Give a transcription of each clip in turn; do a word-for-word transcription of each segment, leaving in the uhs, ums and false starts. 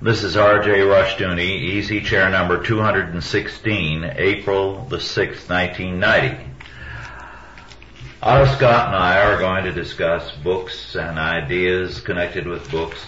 This is R J Rushdoony, easy chair number two hundred sixteen, April the sixth, nineteen ninety. Otto Scott and I are going to discuss books and ideas connected with books.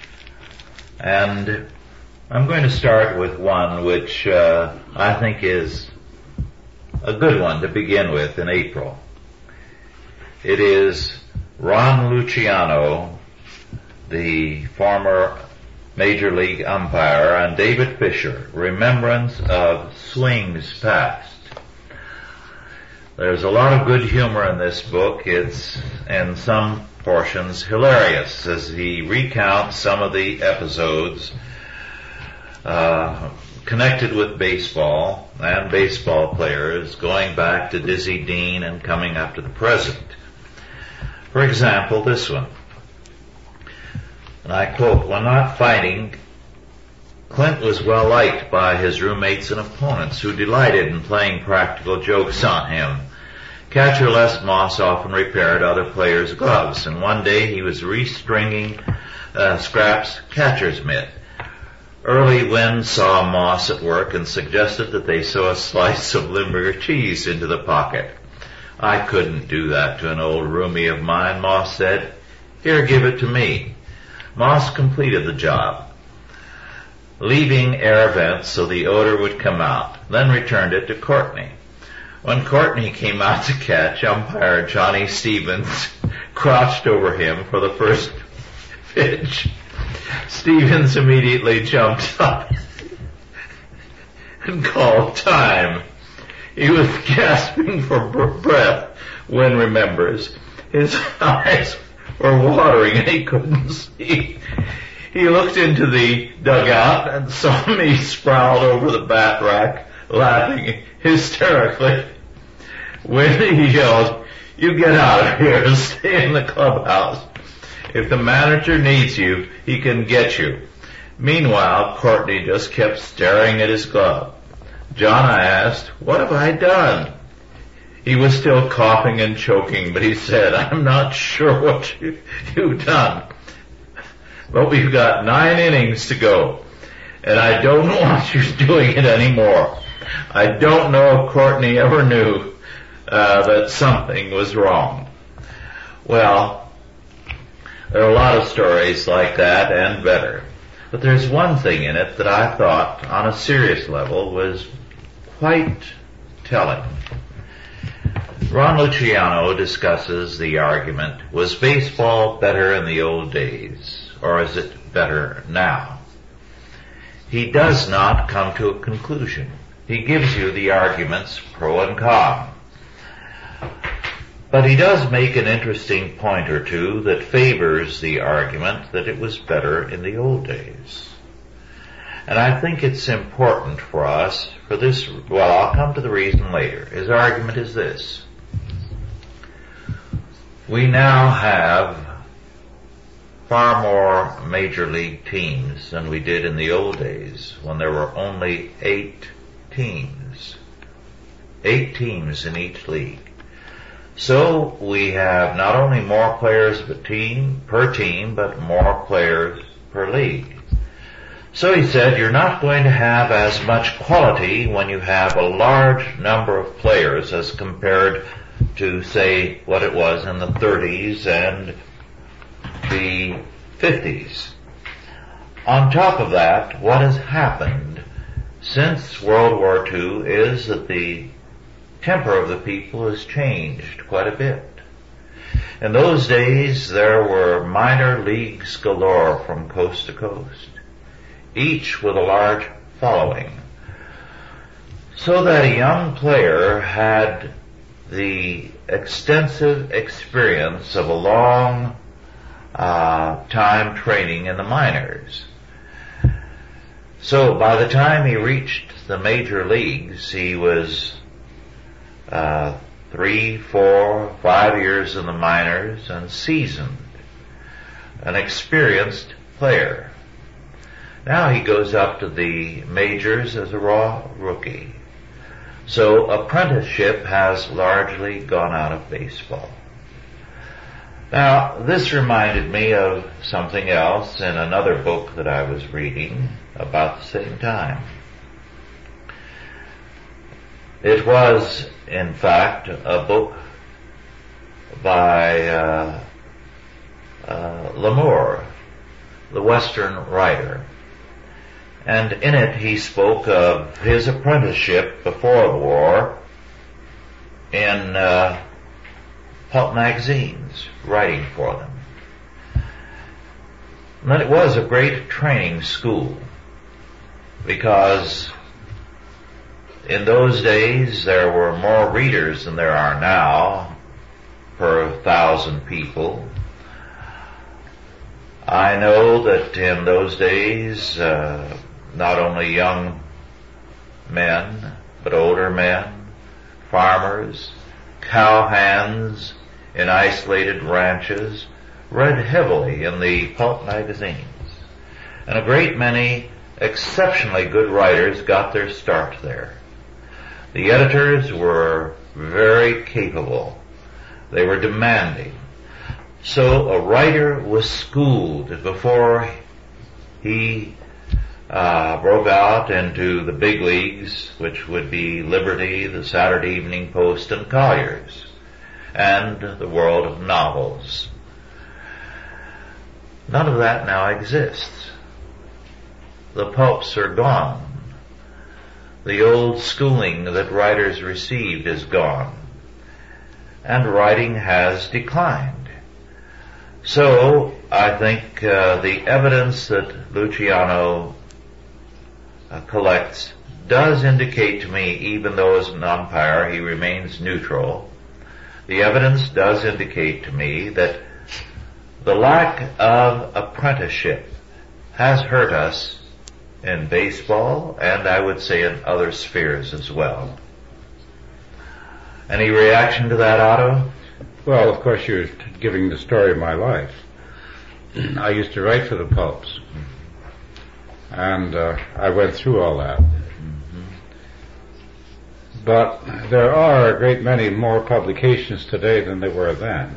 And I'm going to start with one which uh, I think is a good one to begin with in April. It is Ron Luciano, the former Major League umpire, and David Fisher, Remembrance of Swings Past. There's a lot of good humor in this book. It's, in some portions, hilarious as he recounts some of the episodes uh, connected with baseball and baseball players, going back to Dizzy Dean and coming up to the present. For example, this one. And I quote, "When not fighting, Clint was well liked by his roommates and opponents who delighted in playing practical jokes on him. Catcher Les Moss often repaired other players' gloves, and one day he was restringing uh, Scrap's catcher's mitt. Early Wynn saw Moss at work and suggested that they sew a slice of Limburger cheese into the pocket. I couldn't do that to an old roomie of mine," Moss said. "Here, give it to me." Moss completed the job, leaving air vents so the odor would come out, then returned it to Courtney. When Courtney came out to catch, umpire Johnny Stevens crouched over him for the first pitch. Stevens immediately jumped up and called time. He was gasping for breath, Wynn remembers. His eyes were watering and he couldn't see. He looked into the dugout and saw me sprawled over the bat rack, laughing hysterically. When he yelled, "You get out of here and stay in the clubhouse. If the manager needs you, he can get you." Meanwhile, Courtney just kept staring at his glove. John, I asked, "What have I done?" He was still coughing and choking, but he said, "I'm not sure what you, you've done. But we've got nine innings to go, and I don't want you doing it anymore." I don't know if Courtney ever knew uh, that something was wrong. Well, there are a lot of stories like that and better. But there's one thing in it that I thought, on a serious level, was quite telling. Ron Luciano discusses the argument, was baseball better in the old days, or is it better now? He does not come to a conclusion. He gives you the arguments pro and con. But he does make an interesting point or two that favors the argument that it was better in the old days. And I think it's important for us, for this, well, I'll come to the reason later. His argument is this. We now have far more major league teams than we did in the old days when there were only eight teams. Eight teams in each league. So we have not only more players per team, per team, but more players per league. So he said, you're not going to have as much quality when you have a large number of players as compared to, say, what it was in the thirties and the fifties. On top of that, what has happened since World War Two is that the temper of the people has changed quite a bit. In those days, there were minor leagues galore from coast to coast, each with a large following, so that a young player had the extensive experience of a long uh, time training in the minors. So by the time he reached the major leagues, he was uh, three, four, five years in the minors and seasoned, an experienced player. Now he goes up to the majors as a raw rookie. So apprenticeship has largely gone out of baseball. Now, this reminded me of something else in another book that I was reading about the same time. It was, in fact, a book by uh, uh, L'Amour, the Western writer. And in it he spoke of his apprenticeship before the war in uh, pulp magazines, writing for them. And that it was a great training school, because in those days there were more readers than there are now per thousand people. I know that in those days uh, not only young men, but older men, farmers, cowhands in isolated ranches read heavily in the pulp magazines. And a great many exceptionally good writers got their start there. The editors were very capable. They were demanding. So a writer was schooled before he uh, broke out into the big leagues, which would be Liberty, the Saturday Evening Post, and Collier's, and the world of novels. None of that now exists. The pulps are gone. The old schooling that writers received is gone, and writing has declined. So, I think uh, the evidence that Luciano uh, collects does indicate to me, even though as an umpire he remains neutral, the evidence does indicate to me that the lack of apprenticeship has hurt us in baseball, and I would say in other spheres as well. Any reaction to that, Otto? Well, of course, you're giving the story of my life. I used to write for the pulps, and uh, I went through all that. Mm-hmm. But there are a great many more publications today than there were then.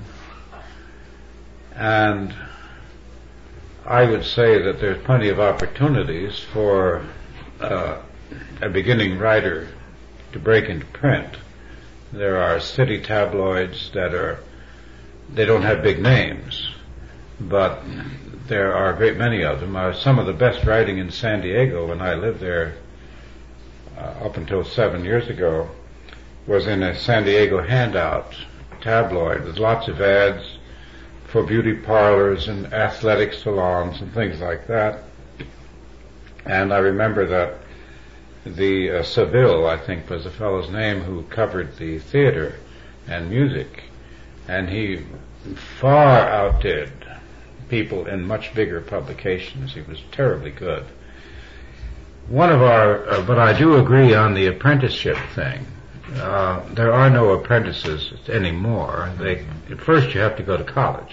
And I would say that there's plenty of opportunities for uh, a beginning writer to break into print. There are city tabloids that are, they don't have big names, but there are a great many of them. Uh, some of the best writing in San Diego when I lived there uh, up until seven years ago was in a San Diego Handout tabloid with lots of ads for beauty parlors and athletic salons and things like that. And I remember that the uh, Seville, I think, was the fellow's name who covered the theater and music, and he far outdid people in much bigger publications. He was terribly good. One of our, uh, but I do agree on the apprenticeship thing. Uh, there are no apprentices anymore. They, at first you have to go to college.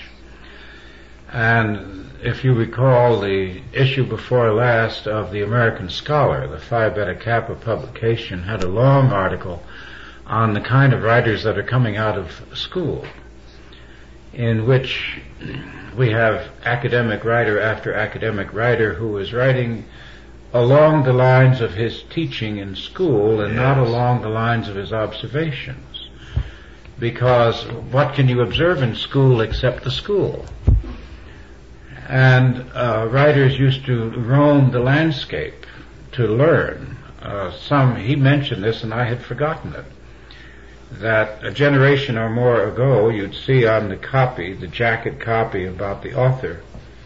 And if you recall the issue before last of the American Scholar, the Phi Beta Kappa publication had a long article on the kind of writers that are coming out of school, in which we have academic writer after academic writer who is writing along the lines of his teaching in school and yes. not along the lines of his observations. Because what can you observe in school except the school? And uh, writers used to roam the landscape to learn. Uh, some, he mentioned this and I had forgotten it, that a generation or more ago you'd see on the copy, the jacket copy about the author,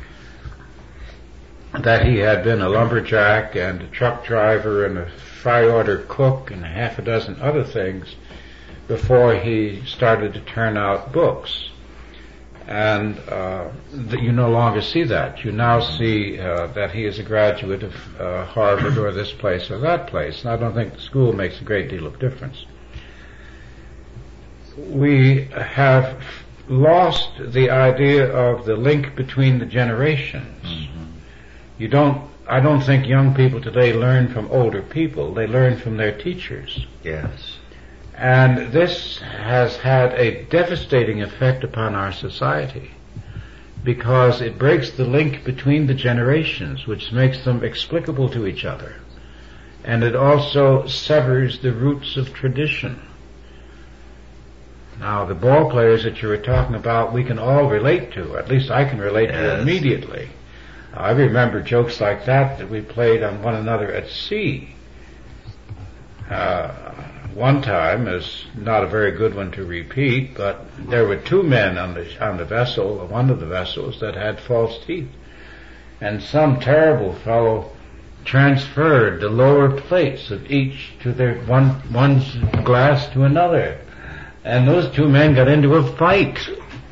that he had been a lumberjack and a truck driver and a fry order cook and a half a dozen other things before he started to turn out books. And uh, you no longer see that. You now see uh, that he is a graduate of uh, Harvard or this place or that place. And I don't think the school makes a great deal of difference. We have lost the idea of the link between the generations. Mm-hmm. You don't, I don't think young people today learn from older people. They learn from their teachers. Yes. And this has had a devastating effect upon our society because it breaks the link between the generations, which makes them explicable to each other. And it also severs the roots of tradition. Now, the ball players that you were talking about, we can all relate to. At least I can relate yes. to immediately. I remember jokes like that that we played on one another at sea. Uh, one time is not a very good one to repeat, but there were two men on the on the vessel, one of the vessels, that had false teeth, and some terrible fellow transferred the lower plates of each to their one one's glass to another, and those two men got into a fight.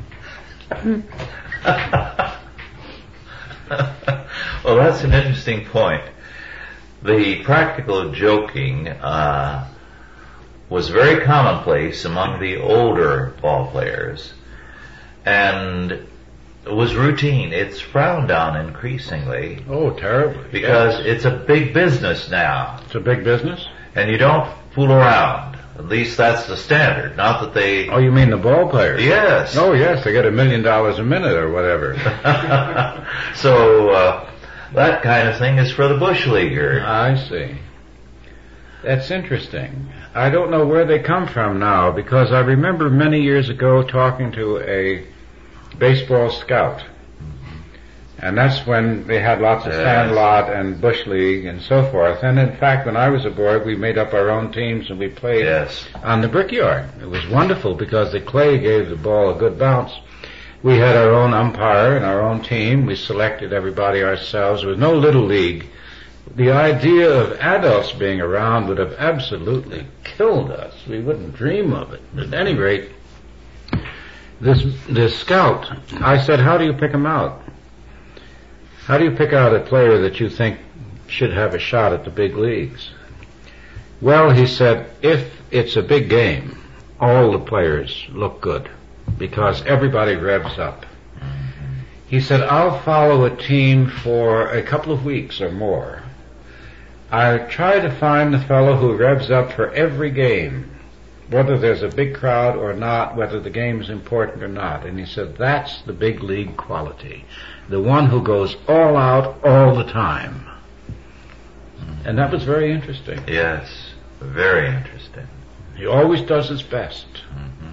Well, that's an interesting point. The practical joking uh, was very commonplace among the older ball players, and it was routine. It's frowned on increasingly. Oh, terribly. Because yes. it's a big business now. It's a big business? And you don't fool around. At least that's the standard. Not that they... Oh, you mean the ball players? Yes. Oh, yes, they get a million dollars a minute or whatever. So, uh, that kind of thing is for the bush leaguer. I see. That's interesting. I don't know where they come from now, because I remember many years ago talking to a baseball scout. And that's when they had lots of yes. Sandlot and Bush League and so forth. And in fact, when I was aboard, we made up our own teams and we played yes. on the brickyard. It was wonderful because the clay gave the ball a good bounce. We had our own umpire and our own team. We selected everybody ourselves. There was no little league. The idea of adults being around would have absolutely killed us. We wouldn't dream of it. At any rate, this this scout, I said, how do you pick him out? How do you pick out a player that you think should have a shot at the big leagues? Well, he said, if it's a big game, all the players look good because everybody revs up. He said, I'll follow a team for a couple of weeks or more. I try to find the fellow who revs up for every game, whether there's a big crowd or not, whether the game is important or not. And he said, that's the big league quality. The one who goes all out all the time. Mm-hmm. And that was very interesting. Yes, very interesting. He always does his best. Mm-hmm.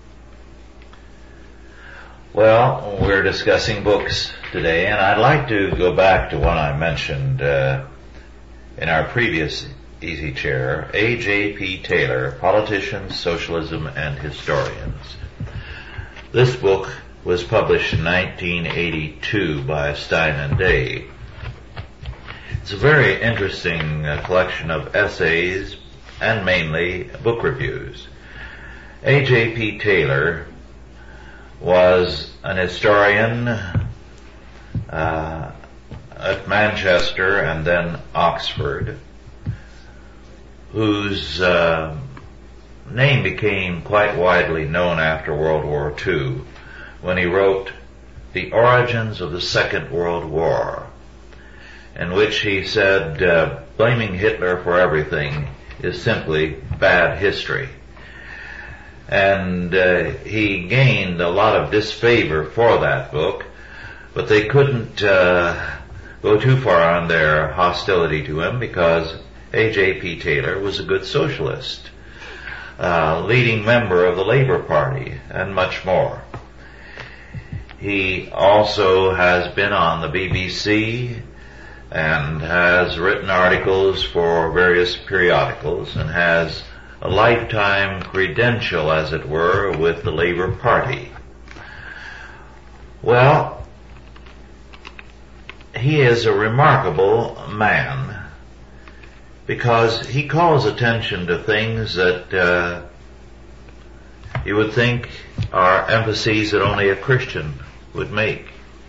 Well, we're discussing books today, and I'd like to go back to one I mentioned uh, in our previous Easy Chair, A J P Taylor, Politicians, Socialism, and Historians. This book was published in nineteen eighty-two by Stein and Day. It's a very interesting uh, collection of essays and mainly book reviews. A J P Taylor was an historian uh, at Manchester and then Oxford, whose uh, name became quite widely known after World War Two when he wrote The Origins of the Second World War, in which he said uh, blaming Hitler for everything is simply bad history. And uh, he gained a lot of disfavor for that book, but they couldn't uh, go too far on their hostility to him because A J P Taylor was a good socialist, uh, leading member of the Labour Party, and much more. He also has been on the B B C and has written articles for various periodicals and has a lifetime credential, as it were, with the Labour Party. Well, he is a remarkable man because he calls attention to things that uh, you would think are emphases that only a Christian would make.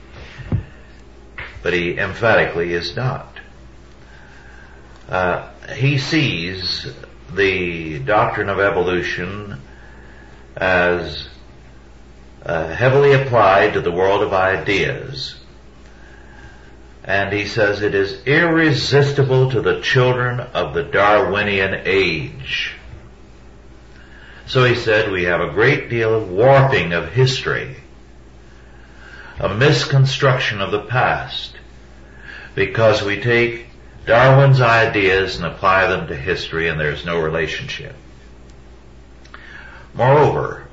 But he emphatically is not. Uh, he sees the doctrine of evolution as uh, heavily applied to the world of ideas. And he says it is irresistible to the children of the Darwinian age. So he said, we have a great deal of warping of history, a misconstruction of the past, because we take Darwin's ideas and apply them to history, and there's no relationship. Moreover,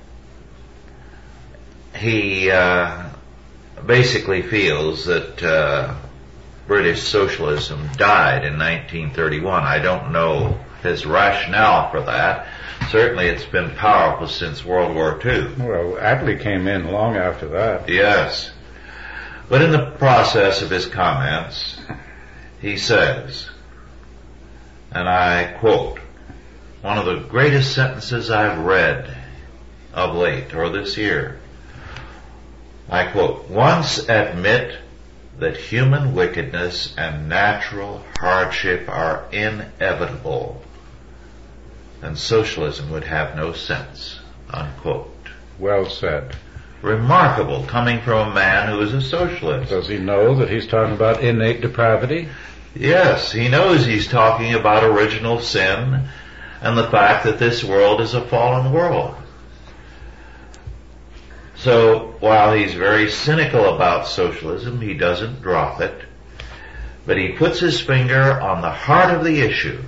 he uh, basically feels that uh, British socialism died in nineteen thirty-one. I don't know his rationale for that. Certainly it's been powerful since World War Two. Well, Attlee came in long after that. Yes. But in the process of his comments, he says, and I quote, one of the greatest sentences I've read of late, or this year, I quote, once admit that human wickedness and natural hardship are inevitable, and socialism would have no sense, unquote. Well said. Remarkable, coming from a man who is a socialist. Does he know that he's talking about innate depravity? Yes, he knows he's talking about original sin and the fact that this world is a fallen world. So, while he's very cynical about socialism, he doesn't drop it, but he puts his finger on the heart of the issue.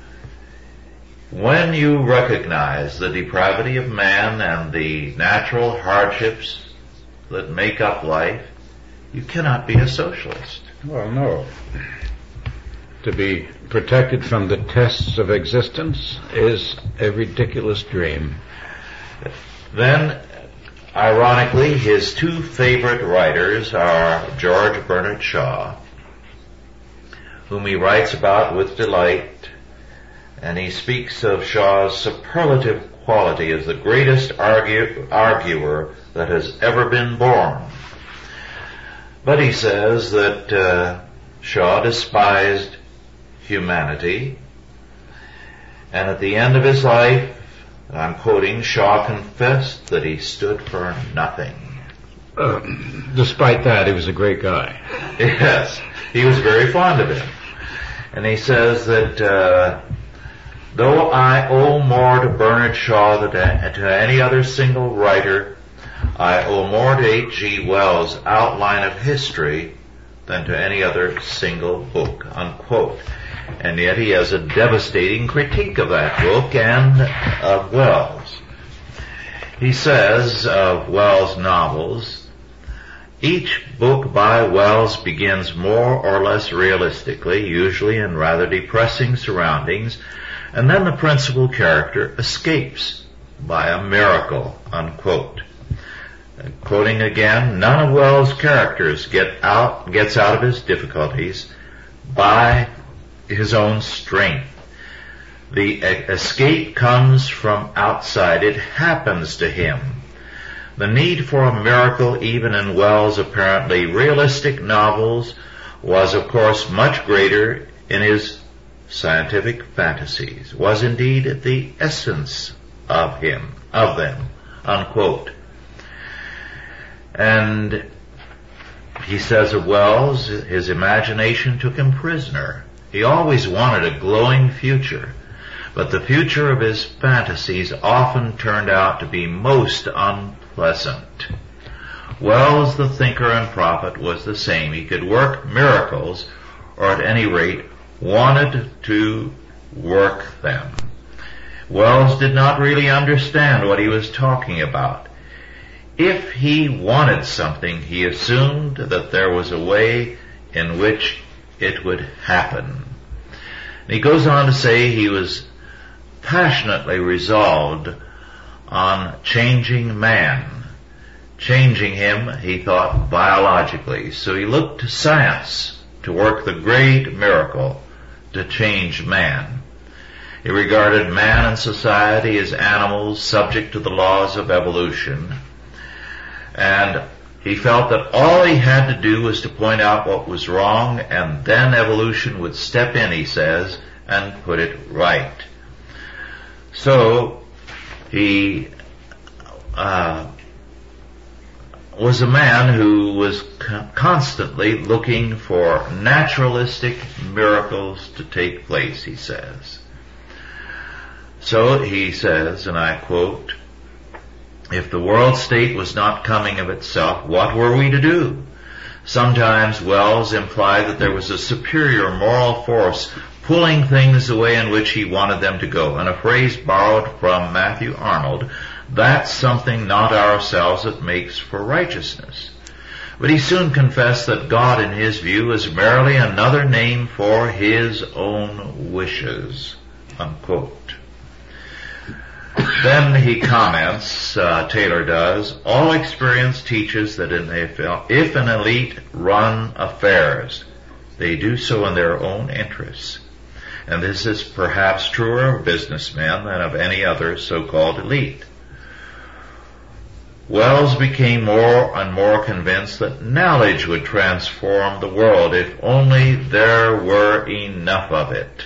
When you recognize the depravity of man and the natural hardships that make up life, you cannot be a socialist. Well, no. To be protected from the tests of existence is a ridiculous dream. Then, ironically, his two favorite writers are George Bernard Shaw, whom he writes about with delight, and he speaks of Shaw's superlative quality as the greatest argue, arguer that has ever been born. But he says that uh, Shaw despised humanity, and at the end of his life, I'm quoting, Shaw confessed that he stood for nothing. Uh, despite that, he was a great guy. Yes, he was very fond of him. And he says that uh, though I owe more to Bernard Shaw than to any other single writer, I owe more to H G Wells' Outline of History than to any other single book, unquote. And yet he has a devastating critique of that book and of Wells. He says of Wells' novels, each book by Wells begins more or less realistically, usually in rather depressing surroundings, and then the principal character escapes by a miracle, unquote. And quoting again, none of Wells' characters get out, gets out of his difficulties by his own strength. The escape comes from outside. It happens to him. The need for a miracle, even in Wells' apparently realistic novels, was of course much greater in his scientific fantasies, was indeed the essence of him, of them, unquote. And he says of Wells, his imagination took him prisoner. He always wanted a glowing future, but the future of his fantasies often turned out to be most unpleasant. Wells, the thinker and prophet, was the same. He could work miracles, or at any rate, wanted to work them. Wells did not really understand what he was talking about. If he wanted something, he assumed that there was a way in which it would happen. And he goes on to say he was passionately resolved on changing man. Changing him, he thought, biologically. So he looked to science to work the great miracle to change man. He regarded man and society as animals subject to the laws of evolution, and he felt that all he had to do was to point out what was wrong, and then evolution would step in, he says, and put it right. So he uh, was a man who was co- constantly looking for naturalistic miracles to take place, he says. So he says, and I quote, "If the world state was not coming of itself, what were we to do?" Sometimes Wells implied that there was a superior moral force pulling things the way in which he wanted them to go. And a phrase borrowed from Matthew Arnold, "That's something not ourselves that makes for righteousness." But he soon confessed that God, in his view, is merely another name for his own wishes. Unquote. Then he comments, uh, Taylor does, "All experience teaches that in if, if an elite run affairs, they do so in their own interests. And this is perhaps truer of businessmen than of any other so-called elite." Wells became more and more convinced that knowledge would transform the world if only there were enough of it.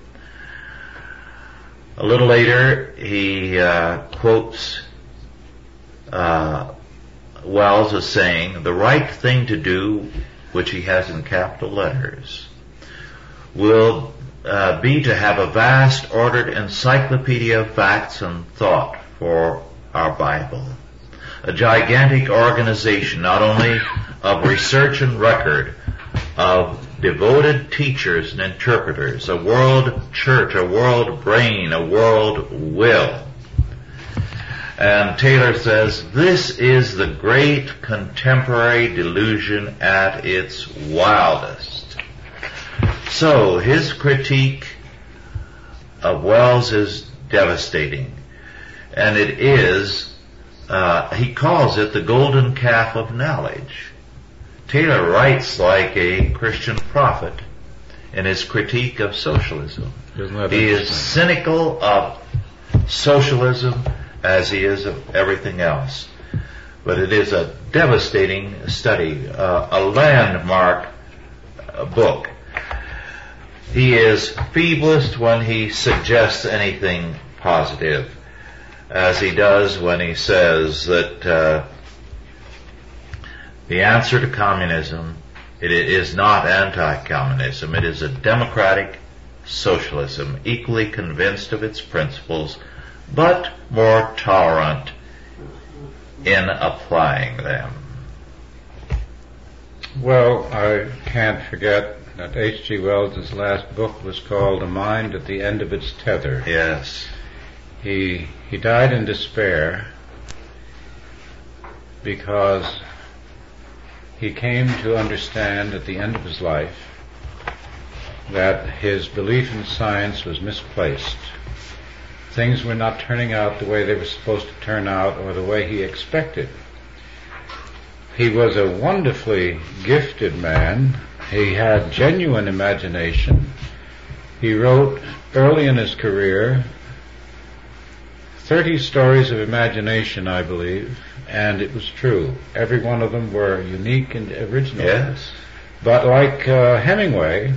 A little later, he uh, quotes uh, Wells as saying, "The right thing to do," which he has in capital letters, "will uh, be to have a vast, ordered encyclopedia of facts and thought for our Bible. A gigantic organization, not only of research and record, of devoted teachers and interpreters, a world church, a world brain, a world will." And Taylor says, "This is the great contemporary delusion at its wildest." So his critique of Wells is devastating. And it is, uh, he calls it the golden calf of knowledge. Taylor writes like a Christian prophet in his critique of socialism. He is cynical of socialism as he is of everything else. But it is a devastating study, uh, a landmark uh, book. He is feeblest when he suggests anything positive, as he does when he says that uh, the answer to communism, it is not anti-communism, it is a democratic socialism, equally convinced of its principles, but more tolerant in applying them. Well, I can't forget that H G Wells' last book was called A Mind at the End of Its Tether. Yes. He, he died in despair because he came to understand at the end of his life that his belief in science was misplaced. Things were not turning out the way they were supposed to turn out or the way he expected. He was a wonderfully gifted man. He had genuine imagination. He wrote early in his career thirty stories of imagination, I believe, and it was true. Every one of them were unique and original. Yes. But like uh, Hemingway,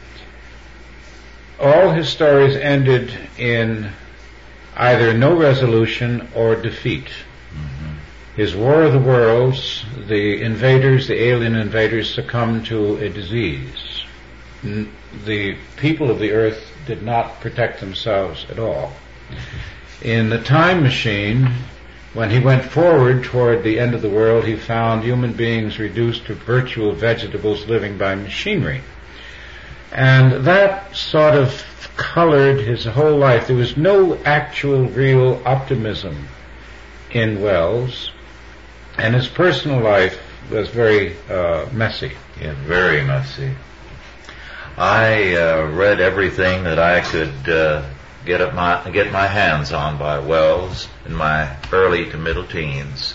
all his stories ended in either no resolution or defeat. Mm-hmm. His War of the Worlds, the invaders, the alien invaders, succumbed to a disease. N- the people of the earth did not protect themselves at all. In The Time Machine, when he went forward toward the end of the world, he found human beings reduced to virtual vegetables living by machinery. And that sort of colored his whole life. There was no actual, real optimism in Wells, and his personal life was very uh, messy. Yeah, very messy. I uh, read everything that I could uh, get up my get my hands on by Wells in my early to middle teens.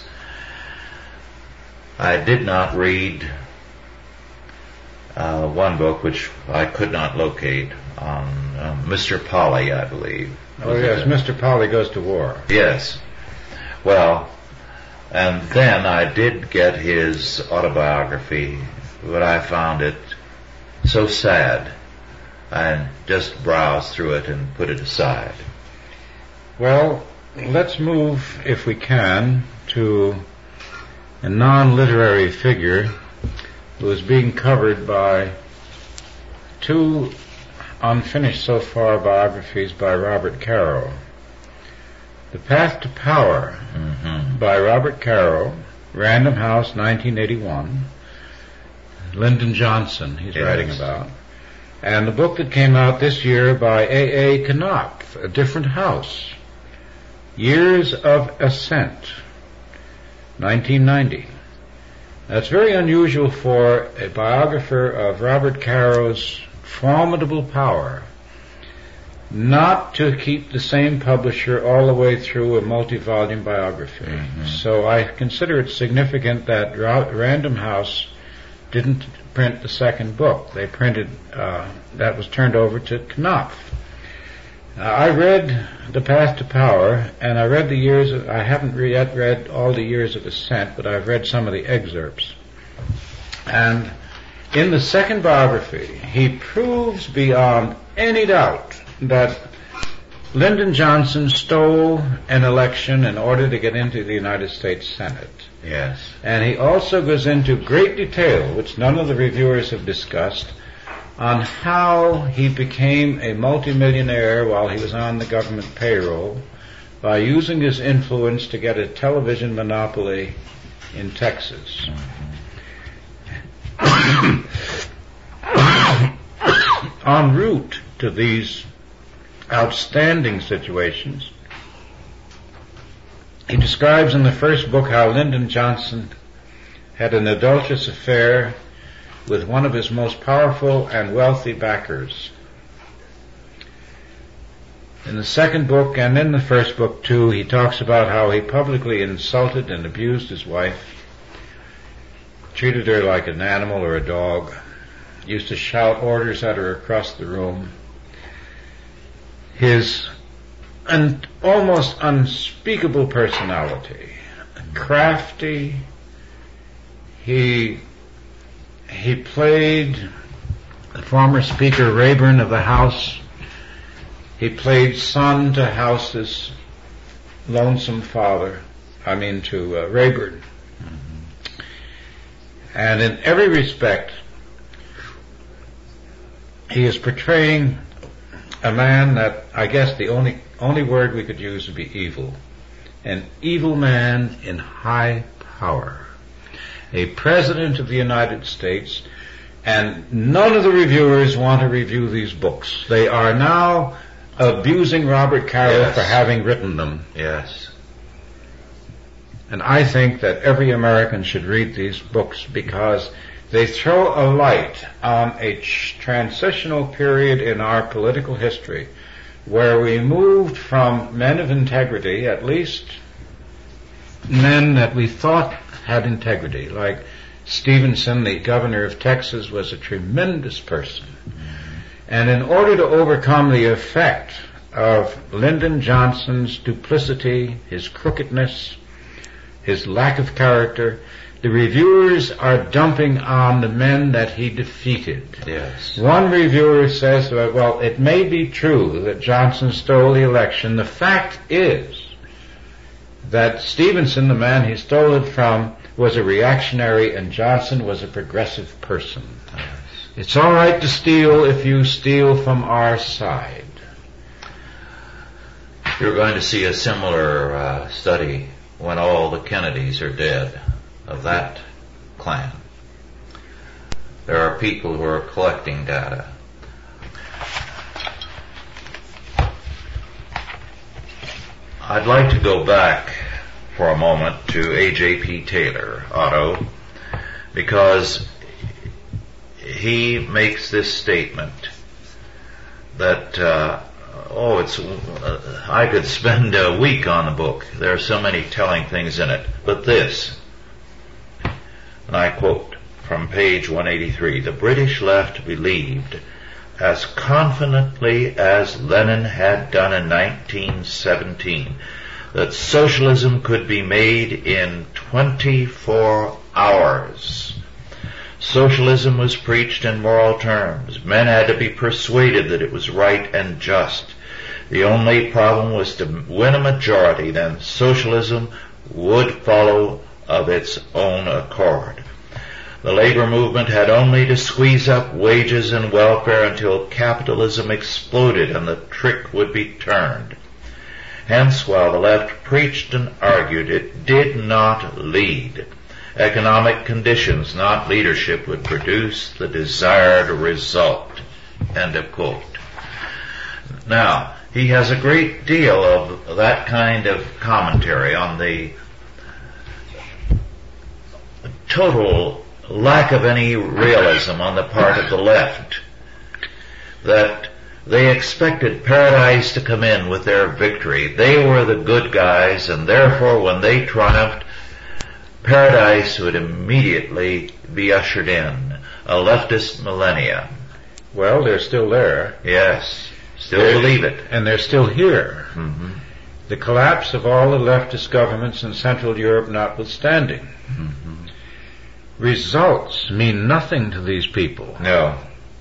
I did not read uh, one book which I could not locate on uh, Mister Polly, I believe. Oh yes, Mister Polly Goes to War. Yes. Well, and then I did get his autobiography, but I found it so sad. I just browsed through it and put it aside. Well, let's move, if we can, to a non-literary figure who is being covered by two unfinished so far biographies by Robert Caro. The Path to Power Mm-hmm. by Robert Caro, Random House, nineteen eighty-one. Lyndon Johnson he's Yes. writing about. And the book that came out this year by A A Knopf, A Different House, Years of Ascent, nineteen ninety. That's very unusual for a biographer of Robert Caro's formidable power not to keep the same publisher all the way through a multi-volume biography. Mm-hmm. So I consider it significant that Ra- Random House didn't print the second book. They printed, uh, that was turned over to Knopf. Uh, I read The Path to Power, and I read the years of, I haven't re- yet read all the Years of Ascent, but I've read some of the excerpts. And in the second biography, he proves beyond any doubt that Lyndon Johnson stole an election in order to get into the United States Senate. Yes. And he also goes into great detail, which none of the reviewers have discussed, on how he became a multimillionaire while he was on the government payroll by using his influence to get a television monopoly in Texas. En route to these outstanding situations, he describes in the first book how Lyndon Johnson had an adulterous affair with one of his most powerful and wealthy backers. In the second book, and in the first book too, he talks about how he publicly insulted and abused his wife, treated her like an animal or a dog, used to shout orders at her across the room. His an almost unspeakable personality, crafty. He he played the former Speaker Rayburn of the House. He played son to House's lonesome father. I mean to uh, Rayburn. Mm-hmm. And in every respect, he is portraying a man that I guess the only only word we could use would be evil. An evil man in high power. A president of the United States, and none of the reviewers want to review these books. They are now abusing Robert Caro Yes. for having written them. Yes. And I think that every American should read these books because they throw a light on a ch- transitional period in our political history where we moved from men of integrity, at least men that we thought had integrity, like Stevenson, the governor of Texas, was a tremendous person. And in order to overcome the effect of Lyndon Johnson's duplicity, his crookedness, his lack of character, the reviewers are dumping on the men that he defeated. Yes. One reviewer says, well, it may be true that Johnson stole the election. The fact is that Stevenson, the man he stole it from, was a reactionary and Johnson was a progressive person. Yes. It's all right to steal if you steal from our side. You're going to see a similar uh, study when all the Kennedys are dead of that clan. There are people who are collecting data. I'd like to go back for a moment to A J P Taylor, Otto, because he makes this statement that, uh, oh, it's, uh, I could spend a week on the book. There are so many telling things in it. But this, and I quote from page one eighty-three, the British left believed as confidently as Lenin had done in nineteen seventeen that socialism could be made in twenty-four hours. Socialism was preached in moral terms. Men had to be persuaded that it was right and just. The only problem was to win a majority, then socialism would follow of its own accord. The labor movement had only to squeeze up wages and welfare until capitalism exploded and the trick would be turned. Hence, while the left preached and argued, it did not lead. Economic conditions, not leadership, would produce the desired result. End of quote. Now, he has a great deal of that kind of commentary on the total lack of any realism on the part of the left, that they expected paradise to come in with their victory. They were the good guys, and therefore when they triumphed, paradise would immediately be ushered in. A leftist millennia. Well, they're still there. Yes. Still They're- believe it. And they're still here. Mm-hmm. The collapse of all the leftist governments in Central Europe notwithstanding. Mm-hmm. Results mean nothing to these people. No.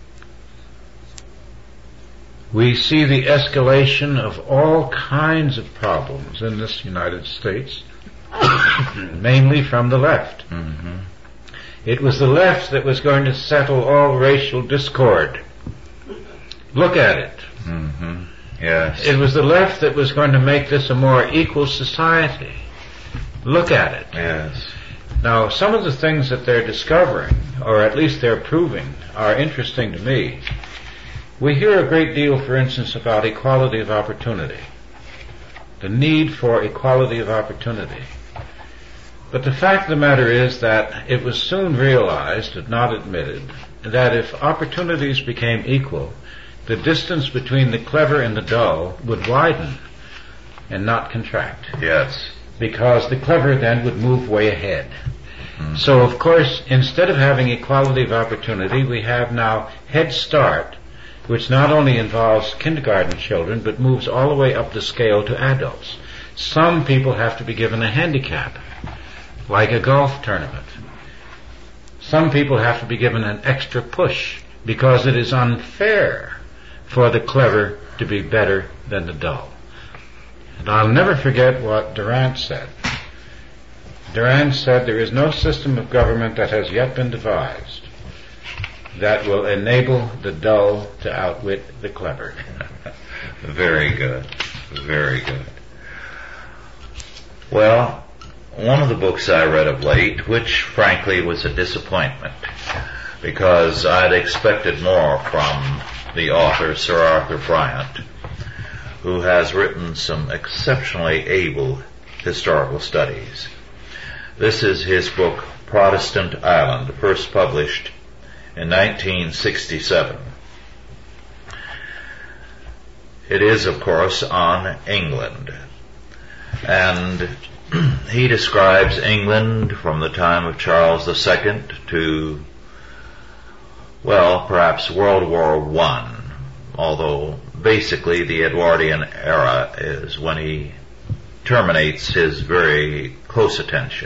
We see the escalation of all kinds of problems in this United States, mainly from the left. Mm-hmm. It was the left that was going to settle all racial discord. Look at it. Mm-hmm. Yes. It was the left that was going to make this a more equal society. Look at it. Yes. Now, some of the things that they're discovering, or at least they're proving, are interesting to me. We hear a great deal, for instance, about equality of opportunity. The need for equality of opportunity. But the fact of the matter is that it was soon realized, if not admitted, that if opportunities became equal, the distance between the clever and the dull would widen and not contract. Yes. Because the clever then would move way ahead. Mm-hmm. So, of course, instead of having equality of opportunity, we have now Head Start, which not only involves kindergarten children, but moves all the way up the scale to adults. Some people have to be given a handicap, like a golf tournament. Some people have to be given an extra push, because it is unfair for the clever to be better than the dull. And I'll never forget what Durant said. Durant said there is no system of government that has yet been devised that will enable the dull to outwit the clever. Very good. Very good. Well, one of the books I read of late, which frankly was a disappointment, because I'd expected more from the author, Sir Arthur Bryant, who has written some exceptionally able historical studies. This is his book, Protestant Ireland, first published in nineteen sixty-seven. It is, of course, on England. And he describes England from the time of Charles the Second to, well, perhaps World War One, although basically the Edwardian era is when he terminates his very close attention.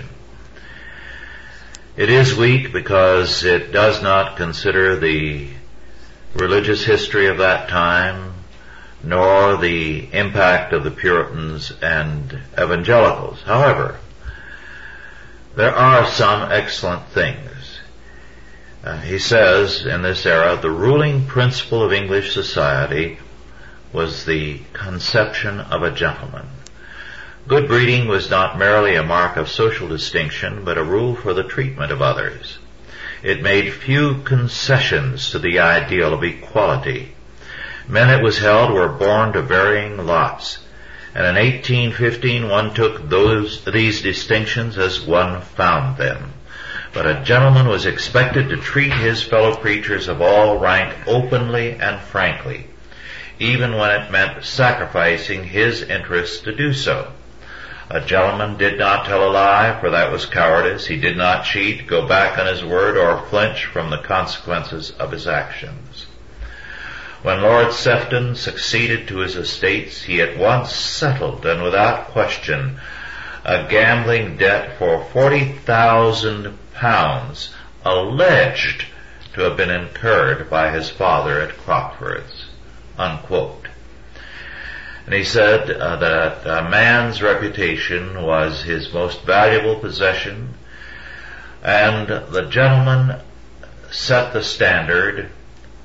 It is weak because it does not consider the religious history of that time, nor the impact of the Puritans and evangelicals. However, there are some excellent things. Uh, he says, in this era, the ruling principle of English society was the conception of a gentleman. Good breeding was not merely a mark of social distinction, but a rule for the treatment of others. It made few concessions to the ideal of equality. Men, it was held, were born to varying lots, and in eighteen fifteen one took those these distinctions as one found them. But a gentleman was expected to treat his fellow creatures of all rank openly and frankly, even when it meant sacrificing his interests to do so. A gentleman did not tell a lie, for that was cowardice. He did not cheat, go back on his word, or flinch from the consequences of his actions. When Lord Sefton succeeded to his estates, he at once settled, and without question, a gambling debt for forty thousand pounds, alleged to have been incurred by his father at Crockford's, unquote. And he said uh, that a man's reputation was his most valuable possession, and the gentleman set the standard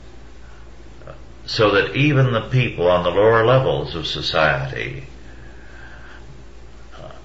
so that even the people on the lower levels of society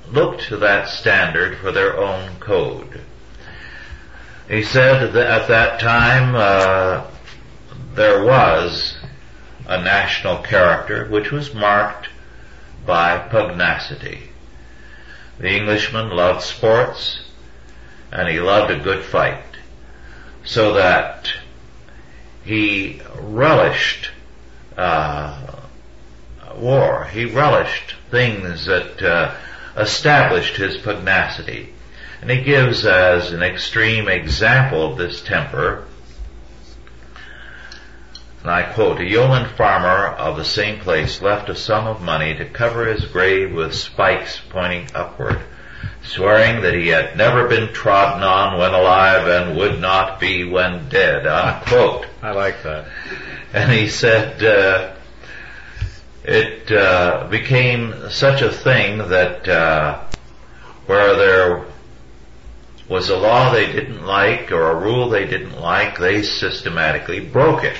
looked to that standard for their own code. He said that at that time uh, there was a national character which was marked by pugnacity. The Englishman loved sports, and he loved a good fight, so that he relished uh, war. He relished things that uh, established his pugnacity. And he gives as an extreme example of this temper, and I quote, "A yeoman farmer of the same place left a sum of money to cover his grave with spikes pointing upward, swearing that he had never been trodden on when alive and would not be when dead," unquote. I like that. And he said uh, it uh, became such a thing that uh, where there was a law they didn't like or a rule they didn't like, they systematically broke it.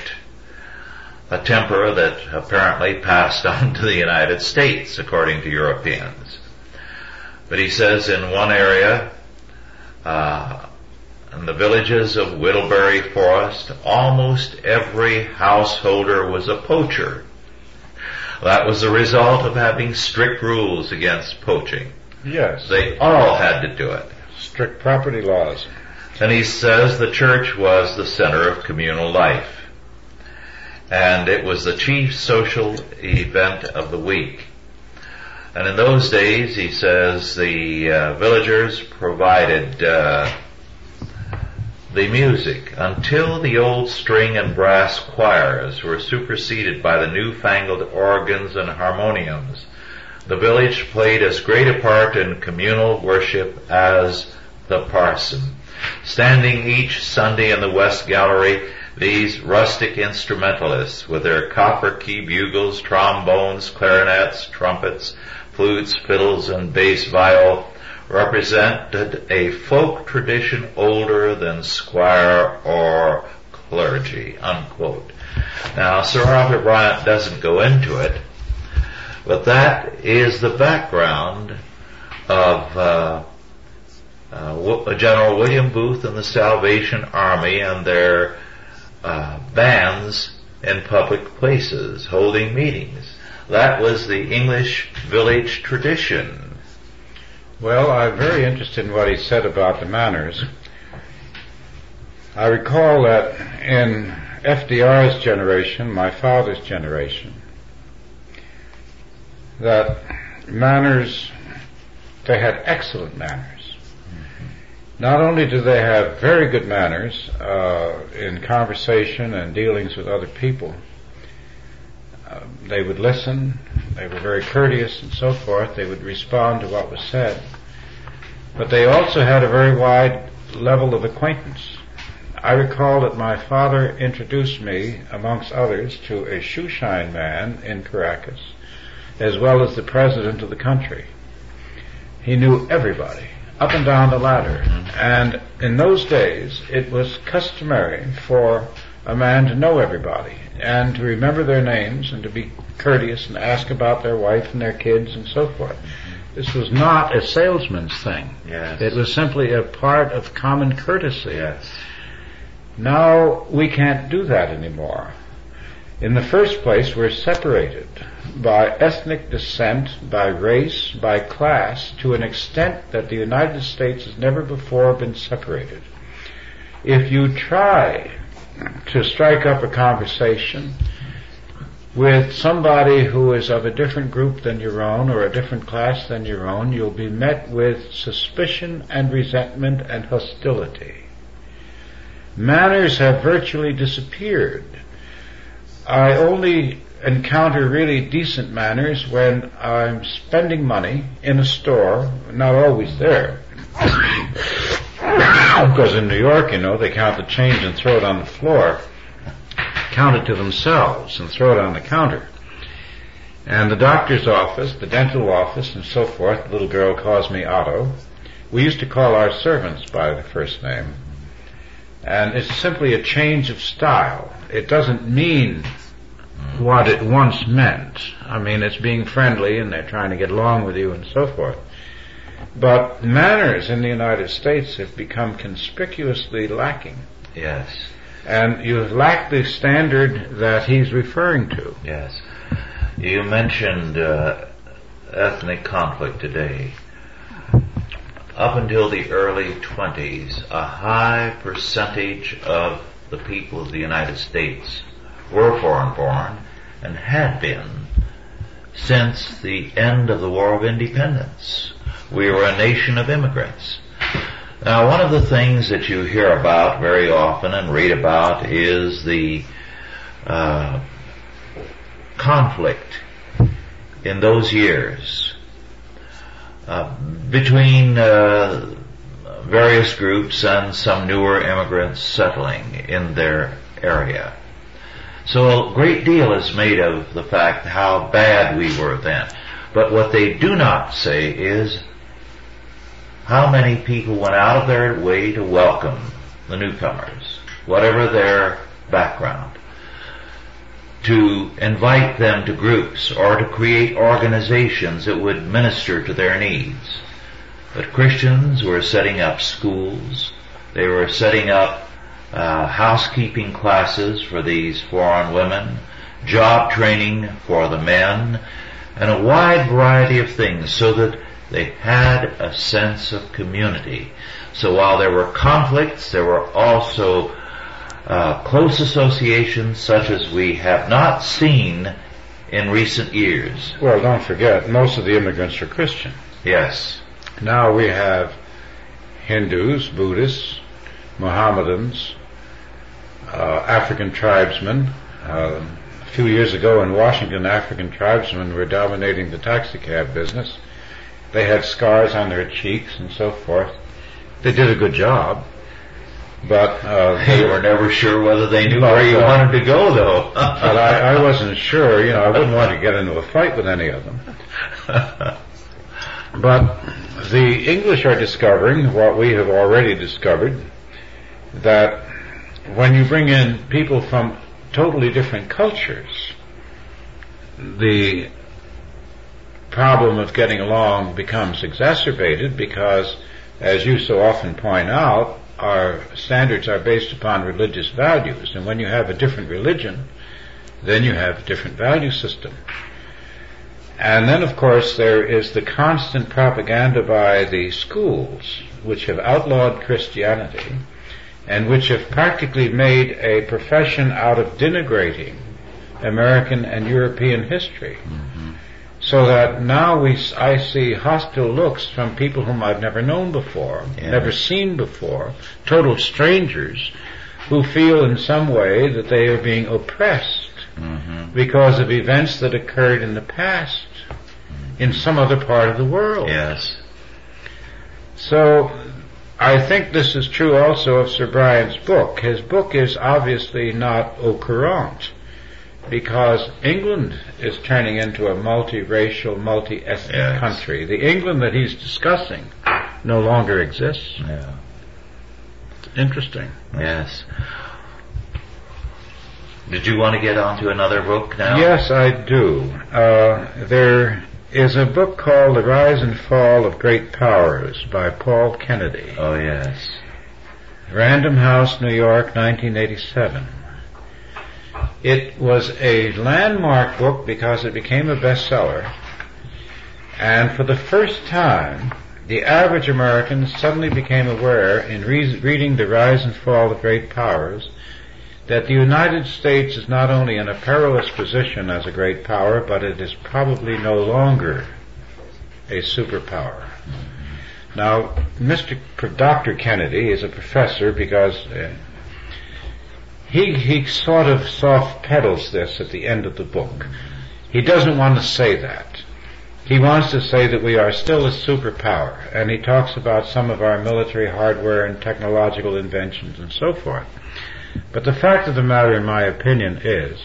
A temper that apparently passed on to the United States, according to Europeans. But he says in one area, uh, in the villages of Whittleberry Forest, almost every householder was a poacher. That was the result of having strict rules against poaching. Yes. They all had to do it. Strict property laws. And he says the church was the center of communal life. And it was the chief social event of the week. And in those days, he says, the uh, villagers provided uh, the music until the old string and brass choirs were superseded by the newfangled organs and harmoniums. The village played as great a part in communal worship as the parson. Standing each Sunday in the West Gallery, these rustic instrumentalists, with their copper key bugles, trombones, clarinets, trumpets, flutes, fiddles, and bass viol, represented a folk tradition older than squire or clergy, unquote. Now, Sir Arthur Bryant doesn't go into it, but that is the background of uh, uh, General William Booth and the Salvation Army and their Uh, bands in public places, holding meetings. That was the English village tradition. Well, I'm very interested in what he said about the manners. I recall that in F D R's generation, my father's generation, that manners, they had excellent manners. Not only do they have very good manners uh, in conversation and dealings with other people, uh, they would listen, they were very courteous and so forth, they would respond to what was said, but they also had a very wide level of acquaintance. I recall that my father introduced me, amongst others, to a shoeshine man in Caracas, as well as the president of the country. He knew everybody, up and down the ladder. And in those days, it was customary for a man to know everybody and to remember their names and to be courteous and ask about their wife and their kids and so forth. This was not a salesman's thing. Yes. It was simply a part of common courtesy. Yes. Now we can't do that anymore. In the first place, we're separated by ethnic descent, by race, by class, to an extent that the United States has never before been separated. If you try to strike up a conversation with somebody who is of a different group than your own or a different class than your own, you'll be met with suspicion and resentment and hostility. Manners have virtually disappeared. I only encounter really decent manners when I'm spending money in a store, not always there. Because in New York, you know, they count the change and throw it on the floor, count it to themselves and throw it on the counter. And the doctor's office, the dental office, and so forth, the little girl calls me Otto. We used to call our servants by the first name. And it's simply a change of style. It doesn't mean what it once meant. I mean, it's being friendly and they're trying to get along with you and so forth. But manners in the United States have become conspicuously lacking. Yes. And you lack the standard that he's referring to. Yes. You mentioned uh, ethnic conflict today. Up until the early twenties, a high percentage of the people of the United States were foreign-born and had been since the end of the War of Independence. We were a nation of immigrants. Now, one of the things that you hear about very often and read about is the uh, conflict in those years uh, between uh, various groups and some newer immigrants settling in their area. So a great deal is made of the fact how bad we were then. But what they do not say is how many people went out of their way to welcome the newcomers, whatever their background, to invite them to groups or to create organizations that would minister to their needs. But Christians were setting up schools, they were setting up uh, housekeeping classes for these foreign women, job training for the men, and a wide variety of things so that they had a sense of community. So while there were conflicts, there were also uh, close associations such as we have not seen in recent years. Well, don't forget, most of the immigrants are Christian. Yes. Now we have Hindus, Buddhists, Mohammedans, uh, African tribesmen. Uh, a few years ago in Washington, African tribesmen were dominating the taxicab business. They had scars on their cheeks and so forth. They did a good job, but uh, they were never sure whether they knew where you wanted to go, though. But I, I wasn't sure. You know, I wouldn't want to get into a fight with any of them. But the English are discovering what we have already discovered, that when you bring in people from totally different cultures, the problem of getting along becomes exacerbated because, as you so often point out, our standards are based upon religious values, and when you have a different religion, then you have a different value system. And then, of course, there is the constant propaganda by the schools, which have outlawed Christianity, and which have practically made a profession out of denigrating American and European history. Mm-hmm. So that now we, I see hostile looks from people whom I've never known before, yeah. never seen before, total strangers, who feel in some way that they are being oppressed mm-hmm. because of events that occurred in the past mm-hmm. in some other part of the world. Yes. So I think this is true also of Sir Brian's book. His book is obviously not au courant, because England is turning into a multiracial, multi-ethnic yes. country. The England that he's discussing no longer exists. Yeah. It's interesting. Yes. Did you want to get on to another book now? Yes, I do. Uh, there is a book called The Rise and Fall of Great Powers by Paul Kennedy. Oh, yes. Random House, New York, nineteen eighty-seven. It was a landmark book because it became a bestseller, and for the first time, the average American suddenly became aware, in re- reading The Rise and Fall of Great Powers, that the United States is not only in a perilous position as a great power, but it is probably no longer a superpower. Mm-hmm. Now, Mister P- Doctor Kennedy is a professor because uh, He, he sort of soft pedals this at the end of the book. He doesn't want to say that. He wants to say that we are still a superpower, and he talks about some of our military hardware and technological inventions and so forth. But the fact of the matter, in my opinion, is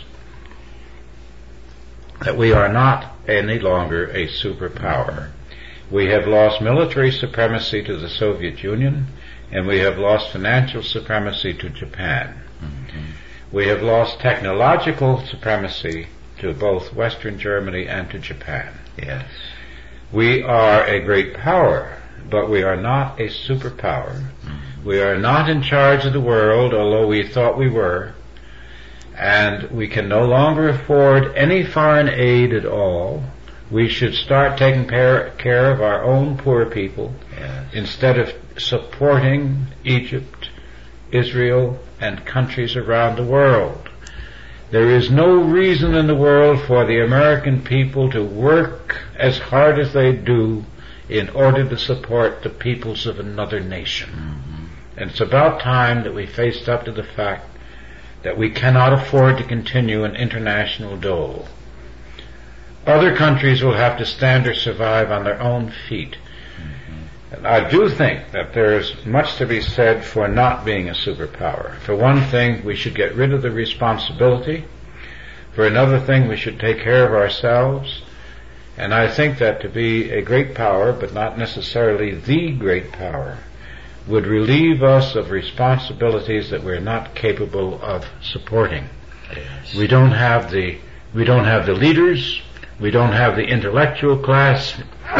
that we are not any longer a superpower. We have lost military supremacy to the Soviet Union, and we have lost financial supremacy to Japan. Mm-hmm. We have lost technological supremacy to both Western Germany and to Japan. Yes. We are a great power, but we are not a superpower. We are not in charge of the world, although we thought we were. And we can no longer afford any foreign aid at all. We should start taking care of our own poor people, yes, instead of supporting Egypt, Israel, and countries around the world. There is no reason in the world for the American people to work as hard as they do in order to support the peoples of another nation. Mm-hmm. And it's about time that we faced up to the fact that we cannot afford to continue an international dole. Other countries will have to stand or survive on their own feet. Mm-hmm. And I do think that there is much to be said for not being a superpower. For one thing, we should get rid of the responsibility. For another thing, we should take care of ourselves. And I think that to be a great power, but not necessarily the great power, would relieve us of responsibilities that we're not capable of supporting. Yes. We don't have the we don't have the leaders, we don't have the intellectual class.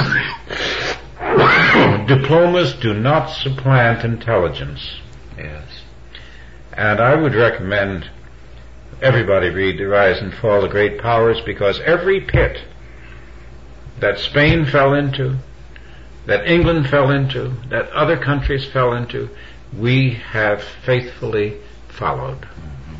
Diplomas do not supplant intelligence. Yes. And I would recommend everybody read The Rise and Fall of Great Powers, because every pit that Spain fell into, that England fell into, that other countries fell into, we have faithfully followed. Mm-hmm.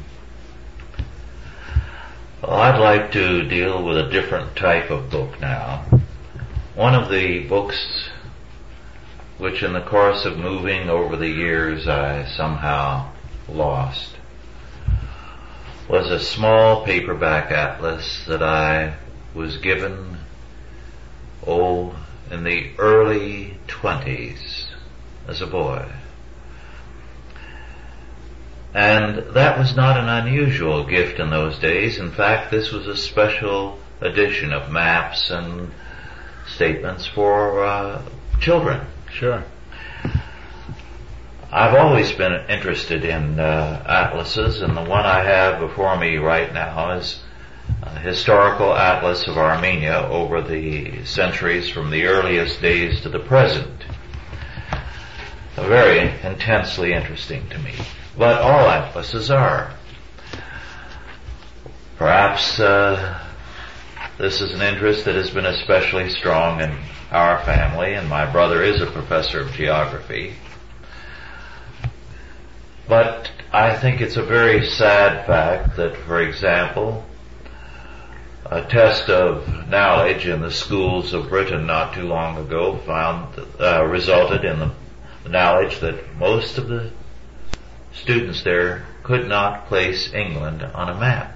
Well, I'd like to deal with a different type of book now. One of the books which in the course of moving over the years I somehow lost was a small paperback atlas that I was given, oh, in the early twenties as a boy. And that was not an unusual gift in those days. In fact, this was a special edition of maps and statements for uh, children. Sure. I've always been interested in uh, atlases, and the one I have before me right now is a historical atlas of Armenia over the centuries from the earliest days to the present. Very intensely interesting to me. But all atlases are. Perhaps uh, this is an interest that has been especially strong in our family, and my brother is a professor of geography. But I think it's a very sad fact that, for example, a test of knowledge in the schools of Britain not too long ago found uh, resulted in the knowledge that most of the students there could not place England on a map.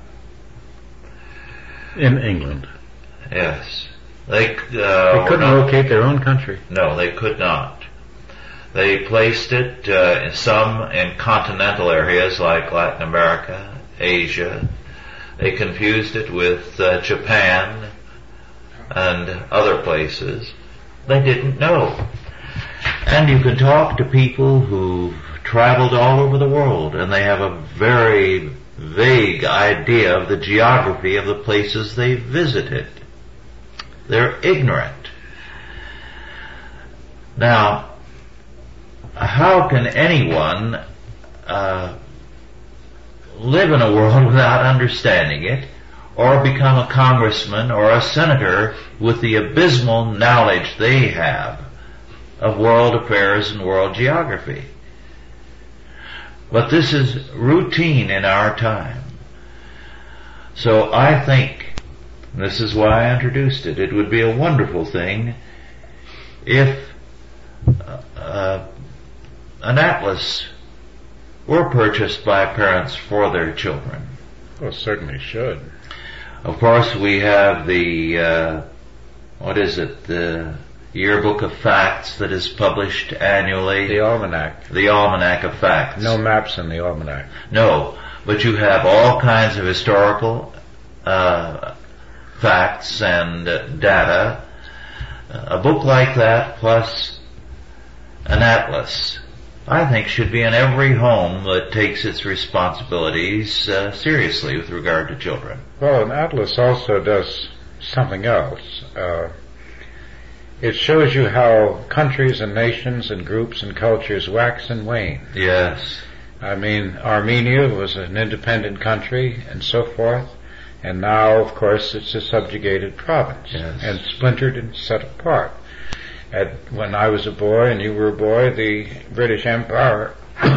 In England? Yes. They, uh, they couldn't not, locate their own country. No, they could not. They placed it, uh, some in continental areas like Latin America, Asia. They confused it with uh, Japan and other places. They didn't know. And you can talk to people who've traveled all over the world, and they have a very vague idea of the geography of the places they've visited. They're ignorant. Now, how can anyone uh, live in a world without understanding it, or become a congressman or a senator with the abysmal knowledge they have of world affairs and world geography? But this is routine in our time. So I think, and this is why I introduced it, it would be a wonderful thing if uh, uh, an atlas were purchased by parents for their children. Well, certainly should. Of course, we have the, uh, what is it, the Yearbook of Facts that is published annually. The Almanac. The Almanac of Facts. No maps in the Almanac. No, but you have all kinds of historical uh, facts and uh, data. A book like that plus an atlas, I think, should be in every home that takes its responsibilities uh, seriously with regard to children. Well, an atlas also does something else. Uh, It shows you how countries and nations and groups and cultures wax and wane. Yes. I mean, Armenia was an independent country and so forth, and now, of course, it's a subjugated province, yes. and splintered and set apart. At, when I was a boy and you were a boy, the British Empire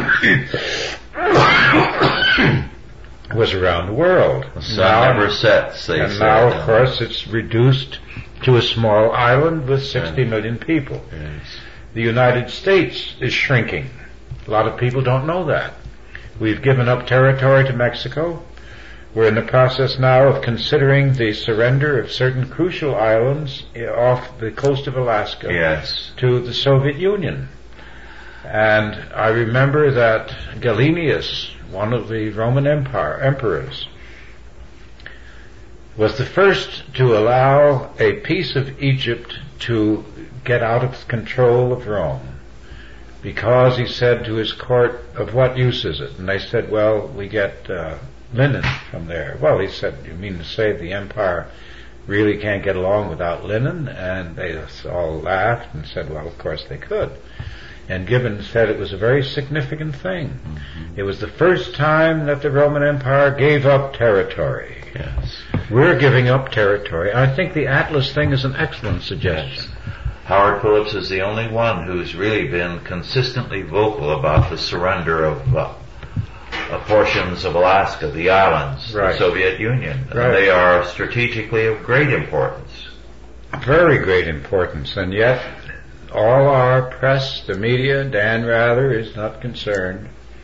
was around the world. The sun now, never sets, they and say. now, of course, it's reduced to a small island with sixty yes. million people. Yes. The United States is shrinking. A lot of people don't know that. We've given up territory to Mexico. We're in the process now of considering the surrender of certain crucial islands off the coast of Alaska yes. to the Soviet Union. And I remember that Gallienus, one of the Roman Empire emperors, was the first to allow a piece of Egypt to get out of control of Rome, because he said to his court, of what use is it? And they said, well, we get uh, linen from there. Well, he said, you mean to say the empire really can't get along without linen? And they all laughed and said, well, of course they could. And Gibbon said it was a very significant thing. Mm-hmm. It was the first time that the Roman Empire gave up territory. Yes. We're giving up territory. I think the Atlas thing is an excellent suggestion. Yes. Howard Phillips is the only one who's really been consistently vocal about the surrender of uh, uh, portions of Alaska, the islands, right. the Soviet Union. Right. And they are strategically of great importance. Very great importance, and yet all our press, the media, Dan Rather is not concerned.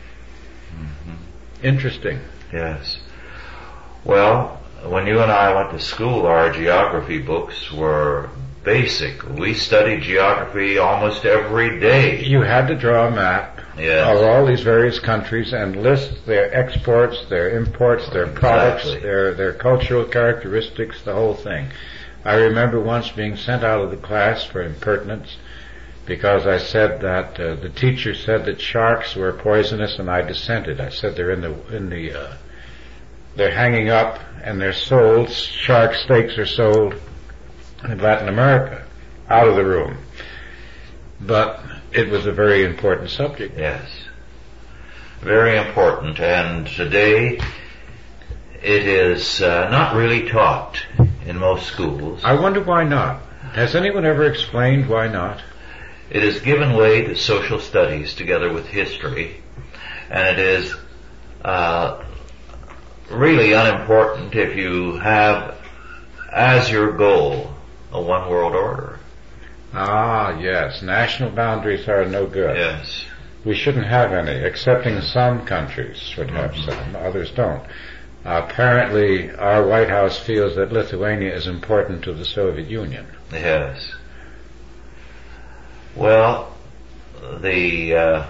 Mm-hmm. Interesting. Yes. Well, when you and I went to school, our geography books were basic. We studied geography almost every day. You had to draw a map yes. of all these various countries and list their exports, their imports, their products, exactly. their their cultural characteristics, the whole thing. I remember once being sent out of the class for impertinence because I said that uh, the teacher said that sharks were poisonous, and I dissented. I said they're in the in the uh, they're hanging up and they're sold. Shark steaks are sold in Latin America, out of the room. But it was a very important subject. Yes. Very important. And today it is uh, not really taught in most schools. I wonder why not. Has anyone ever explained why not? It has given way to social studies together with history, and it is uh, really unimportant if you have as your goal a one world order. Ah, yes. National boundaries are no good. Yes. We shouldn't have any, excepting some countries should have mm-hmm. some, others don't. Uh, apparently, our White House feels that Lithuania is important to the Soviet Union. Yes. Well, the uh,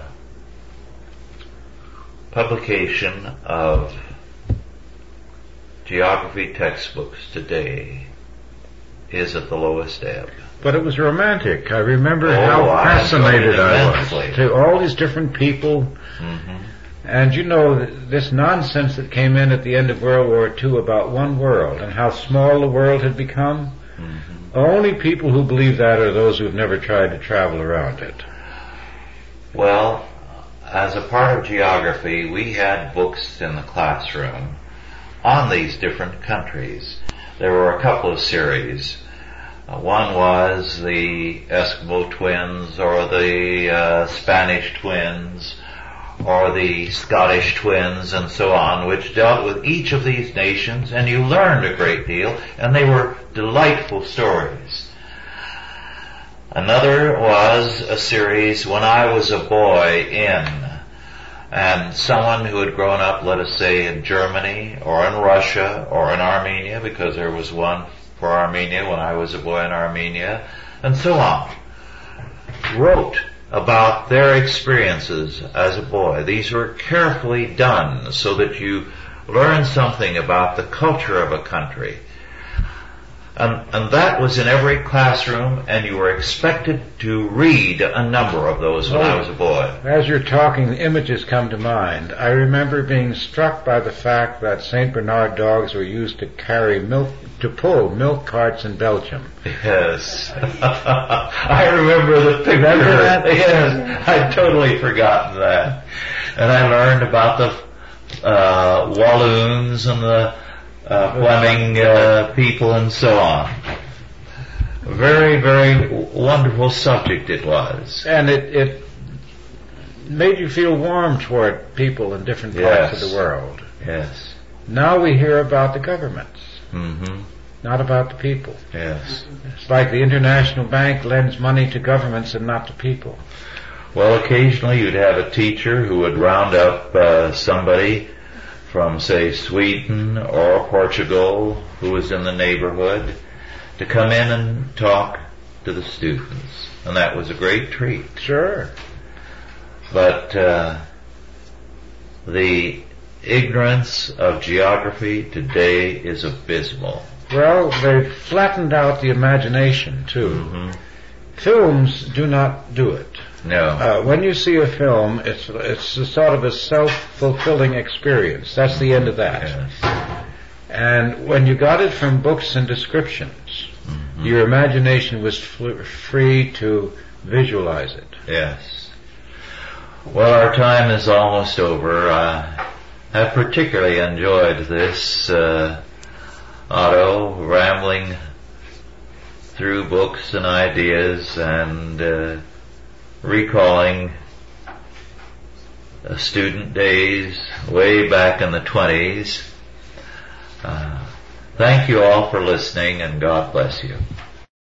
publication of geography textbooks today is at the lowest ebb. But it was romantic. I remember oh, how I fascinated I was immensely. to all these different people. Mm-hmm. And you know, this nonsense that came in at the end of World War Two about one world and how small the world had become. Mm-hmm. Only people who believe that are those who've never tried to travel around it. Well, as a part of geography, we had books in the classroom on these different countries. There were a couple of series. Uh, one was the Eskimo twins, or the uh, Spanish twins, or the Scottish twins, and so on, which dealt with each of these nations, and you learned a great deal, and they were delightful stories. Another was a series when I was a boy in, and someone who had grown up, let us say, in Germany, or in Russia, or in Armenia, because there was one for Armenia when I was a boy in Armenia, and so on, wrote about their experiences as a boy. These were carefully done so that you learn something about the culture of a country. And, and that was in every classroom, and you were expected to read a number of those when I was a boy. As you're talking, images come to mind. I remember being struck by the fact that Saint Bernard dogs were used to carry milk, to pull milk carts in Belgium. Yes. I remember the picture. Remember that? Yes. I'd totally forgotten that. And I learned about the uh, Walloons and the Uh, Fleming uh, people and so on. Very, very wonderful subject it was. And it, it made you feel warm toward people in different parts Yes. of the world. Yes. Now we hear about the governments, Mm-hmm. not about the people. Yes. It's like the International Bank lends money to governments and not to people. Well, occasionally you'd have a teacher who would round up uh, somebody from, say, Sweden or Portugal, who was in the neighborhood, to come in and talk to the students. And that was a great treat. Sure. But uh, the ignorance of geography today is abysmal. Well, they've flattened out the imagination, too. Mm-hmm. Films do not do it. No. Uh, when you see a film, it's it's a sort of a self-fulfilling experience. That's the end of that. Yes. And when you got it from books and descriptions, Mm-hmm. your imagination was fl- free to visualize it. Yes. Well, our time is almost over. Uh, I particularly enjoyed this, uh, Otto, rambling through books and ideas and uh, recalling uh, student days way back in the twenties. Uh, thank you all for listening, and God bless you.